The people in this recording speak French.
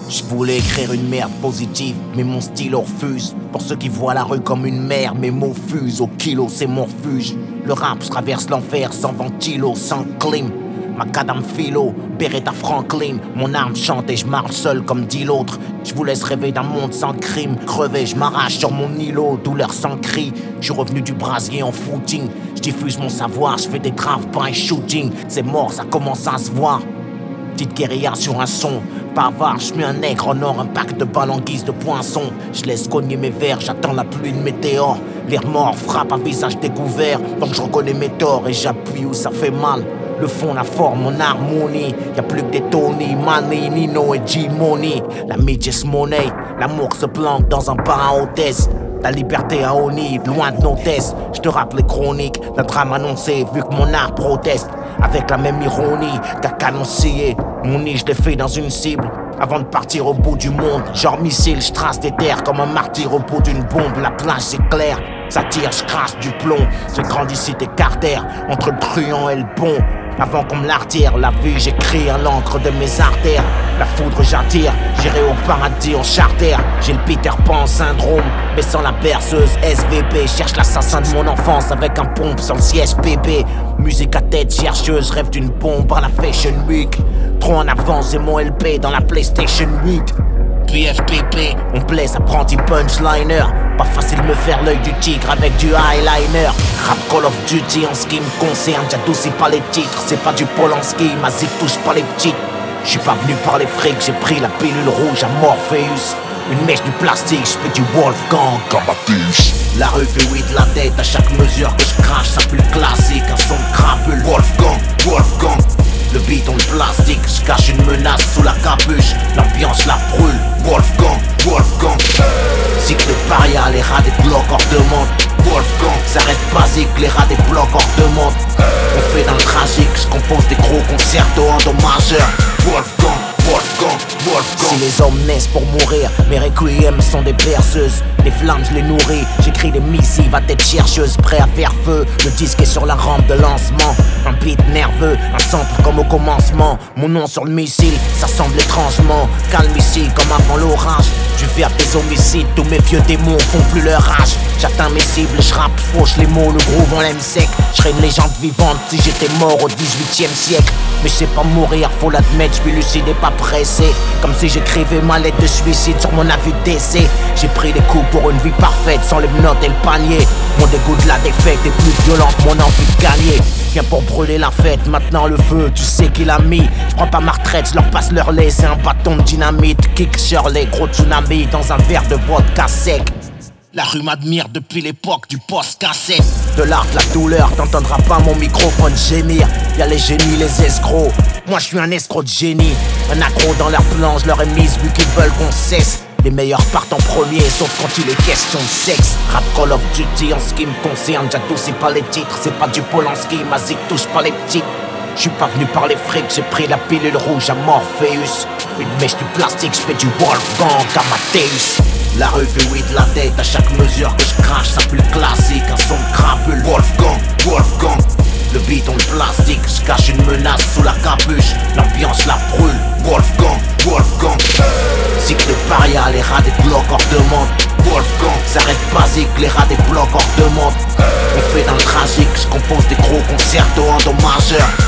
Je voulais écrire une merde positive, mais mon stylo refuse. Pour ceux qui voient la rue comme une mer, mes mots fusent. Au kilo, c'est mon refuge. Le rap traverse l'enfer sans ventilo, sans clim. Macadam philo, Beretta Franklin. Mon arme chante et je marche seul comme dit l'autre. Je vous laisse rêver d'un monde sans crime. Crevé, je m'arrache sur mon îlot, douleur sans cri. Je suis revenu du brasier en footing. Je diffuse mon savoir, je fais des traves, pas un shooting. C'est mort, ça commence à se voir. Petite guérilla sur un son, bavard, je mets un nègre en or, un pack de balles en guise de poinçon. Je laisse cogner mes verres, j'attends la pluie de météore. L'air mort frappe à visage découvert, donc je reconnais mes torts et j'appuie où ça fait mal. Le fond, la forme, mon harmonie. Y'a plus que des Tony, Manny, Nino et G-Money. La midget money, l'amour se planque dans un bar à hôtesse. La liberté à Oni, loin de nos tests. Je te rappelle les chroniques d'un drame annoncé, vu que mon art proteste. Avec la même ironie qu'à canoncier. Mon nid, je l'ai fait dans une cible. Avant de partir au bout du monde, genre missile, je trace des terres comme un martyr au bout d'une bombe. La plage c'est clair, ça tire, je crache du plomb. J'ai grandi cité Carter, entre le truand et le pont. Avant qu'on me l'artire, la vie j'écris à l'encre de mes artères. La foudre j'attire, j'irai au paradis en charter. J'ai le Peter Pan syndrome, mais sans la berceuse SVP. Cherche l'assassin de mon enfance avec un pompe sans le siège bébé. Musique à tête chercheuse, rêve d'une bombe à la Fashion Week. Trop en avance et mon LP dans la PlayStation 8. Puis FPP, on blesse apprenti punchliner. Pas facile de me faire l'œil du tigre avec du eyeliner. Rap Call of Duty en ce qui me concerne, j'adoucis pas les titres. C'est pas du Polanski, ma zig touche pas les petites. J'suis pas venu par les frics, j'ai pris la pilule rouge à Morpheus. Une mèche du plastique, j'fais du Wolfgang comme Amadeus. La rue fait oui de la tête à chaque mesure que je crache, ça pue le classique, un son de crapule. Wolfgang, Wolfgang. Le beat on le plastique, je cache une menace sous la capuche. L'ambiance la brûle, Wolfgang, Wolfgang. Cycle paria, les rats des blocs hors de monde. Wolfgang, ça reste basique, les rats des blocs hors de monde. On fait dans le tragique, je compose des gros concertos endommageurs. Wolfgang, Wolfgang, Wolfgang. Si les hommes naissent pour mourir, mes requiem sont des berceuses. Les flammes je les nourris, j'écris des missives à tête chercheuse, prêt à faire feu. Le disque est sur la rampe de lancement. Un beat nerveux, un sample comme au commencement. Mon nom sur le missile, ça semble étrangement calme ici comme avant l'orage. Du verbe des homicides, tous mes vieux démons font plus leur rage. J'atteins mes cibles, je rappe, fauche les mots, le groove on l'aime sec. Je serais une légende vivante si j'étais mort au 18e siècle. Mais je sais pas mourir, faut l'admettre, je suis lucide et pas pressé. Comme si j'écrivais ma lettre de suicide sur mon avis de décès. J'ai pris des coups pour une vie parfaite sans les menottes et le panier. Mon dégoût de la défaite est plus violent que mon envie de gagner. Viens pour brûler la fête, maintenant le feu, tu sais qui l'a mis. Je prends pas ma retraite, je leur passe leur lait, c'est un bâton de dynamite. Kick Shirley, gros tsunami dans un verre de vodka sec. La rue m'admire depuis l'époque du post-cassette. De l'art, la douleur, t'entendras pas mon microphone gémir. Y'a les génies, les escrocs. Moi je suis un escroc de génie. Un accro dans leur plan, je leur ai mise vu qu'ils veulent qu'on cesse. Les meilleurs partent en premier, sauf quand il est question de sexe. Rap Call of Duty en ce qui me concerne, j'adoucis pas les titres. C'est pas du Polanski, ma zig touche pas les petites. J'suis pas venu par les frics, j'ai pris la pilule rouge à Morpheus. Une mèche du plastique, j'fais du Wolfgang Amadeus. La rue fait oui de la tête à chaque mesure que je crache, ça pue le classique, un son de crapule. Wolfgang, Wolfgang. Le beat on le plastique, je cache une menace sous la capuche. L'ambiance la brûle, Wolfgang, Wolfgang. Cycle paria, les rats des blocs hors de monde. Wolfgang, ça reste basique, les rats des blocs hors de monde. On fait dans le tragique, je compose des gros concertos endommageurs.